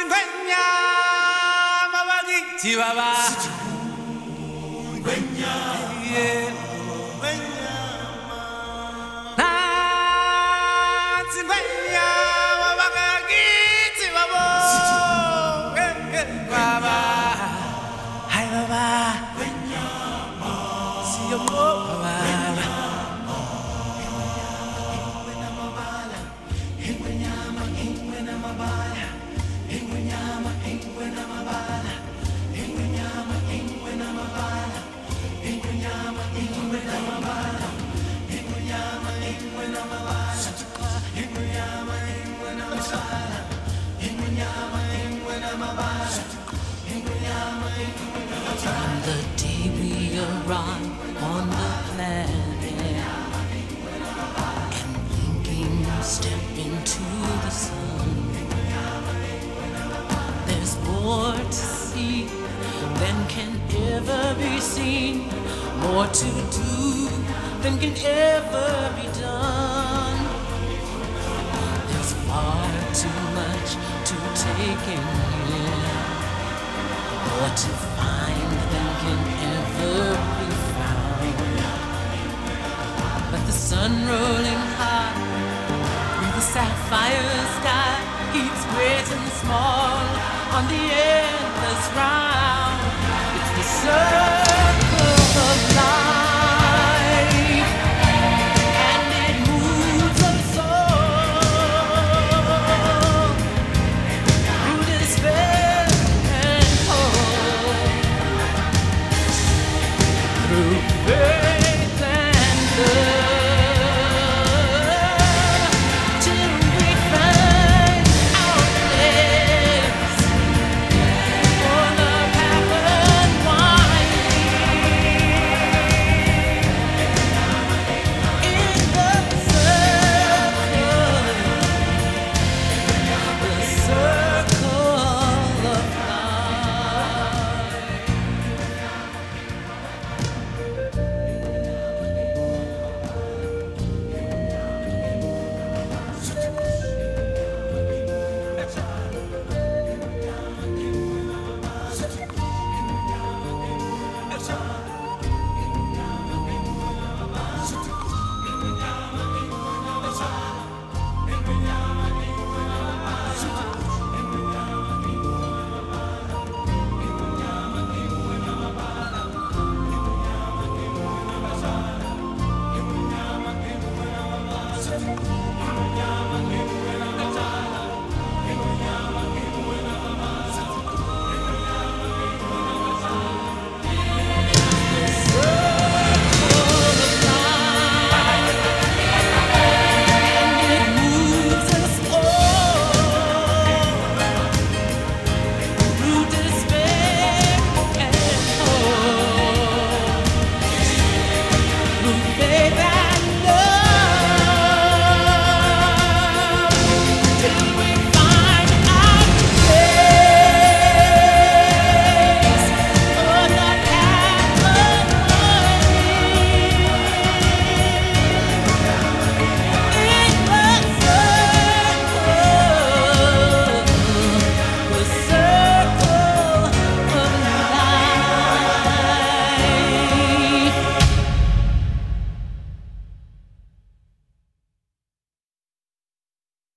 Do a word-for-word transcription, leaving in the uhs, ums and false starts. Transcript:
Singwenya mabagi chiwawa Singwenya na Singwenya mabagi chiwawa baba hai baba siyo baba From the day we arrive on the planet and blinking step into the sun, there's more to see than can ever be seen, more to do than can ever be done. There's far too much to take in here, more to find than can ever be found. But the sun rolling high through the sapphire sky keeps great and small on the endless round. It's the sun.